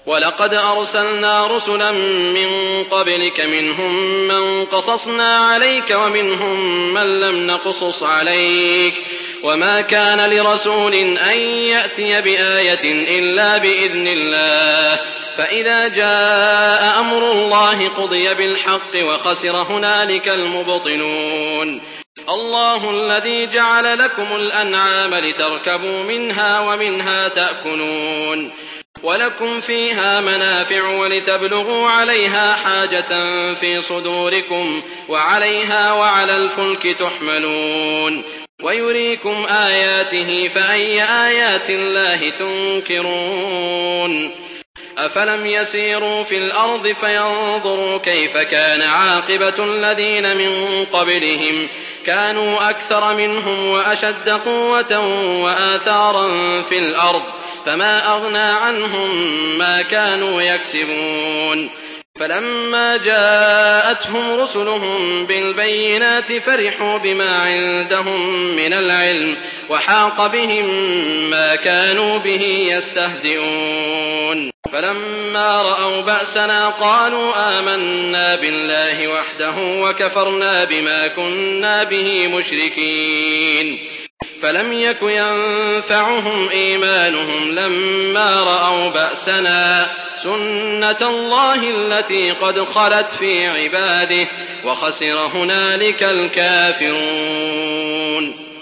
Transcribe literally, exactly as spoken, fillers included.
ولقد أرسلنا رسلا من قبلك منهم من قصصنا عليك ومنهم من لم نقصص عليك وما كان لرسول أن يأتي بآية إلا بإذن الله فإذا جاء أمر الله قضي بالحق وخسر هنالك المبطلون الله الذي جعل لكم الأنعام لتركبوا منها ومنها تأكلون ولكم فيها منافع ولتبلغوا عليها حاجة في صدوركم وعليها وعلى الفلك تحملون ويريكم آياته فأي آيات الله تنكرون أفلم يسيروا في الأرض فينظروا كيف كان عاقبة الذين من قبلهم كانوا أكثر منهم وأشد قوة وآثارا في الأرض فما أغنى عنهم ما كانوا يكسبون فلما جاءتهم رسلهم بالبينات فرحوا بما عندهم من العلم وحاق بهم ما كانوا به يستهزئون فلما رأوا بأسنا قالوا آمنا بالله وحده وكفرنا بما كنا به مشركين فلم يك ينفعهم إيمانهم لما رأوا بأسنا سنة الله التي قد خلت في عباده وخسر هنالك الكافرون.